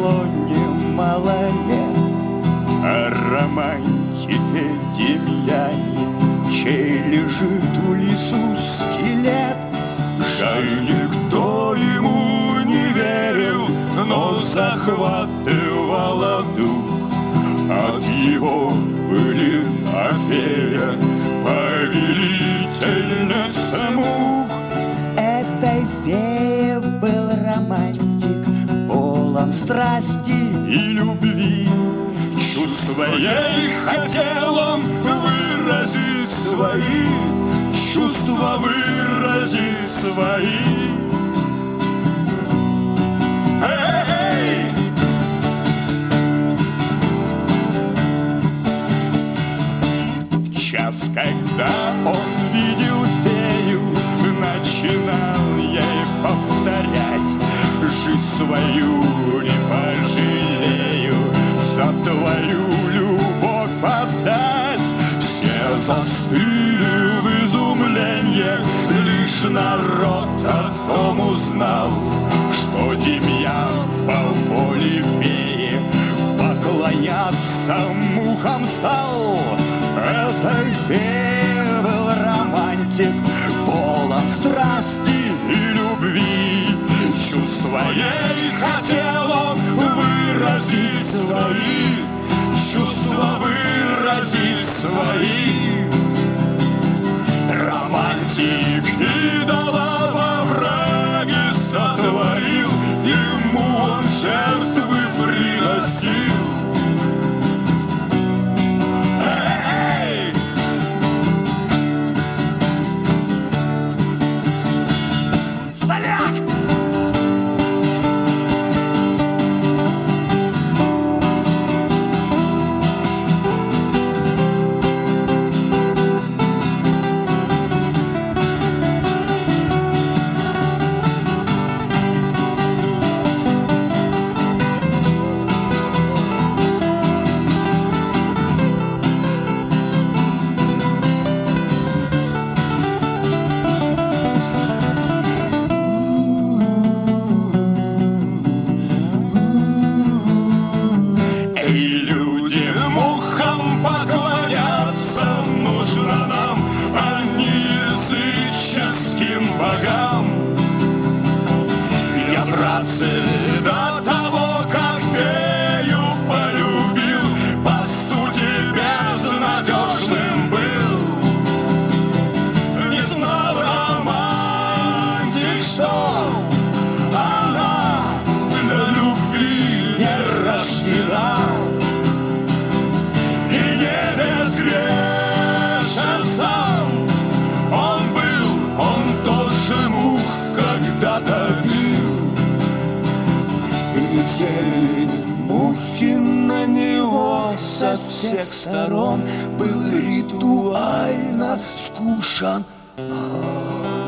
прошло немало лет о романтике Демьяне, чей лежит в лесу скелет. Жаль, никто ему не верил, но захватывало дух от его былин Офелия, повелительница мух. Этой феей был романтик, полон страсти и любви. Чувства ей хотел он выразить свои, чувства выразить свои. Эй! В час, когда он видел фею, начинал ей повторять: жизнь свою не пожалею, за твою любовь отдать. Все застыли в изумлении, лишь народ о том узнал, что Демьян по воле феи поклоняться мухам стал. Этой феей был романтик, полон страсти и любви. Чувства ей хотел он выразить свои, чувства выразить свои. Романтик идола во враге сотворил, ему он жертвы приносил. Эй! Столяк! До того, как фею полюбил, по сути безнадежным был. Не знал романтик, что она для любви не рождена. И не безгрешен сам он был, он тоже мух когда-то бил. Летели мухи на него со всех сторон, был ритуально скушен.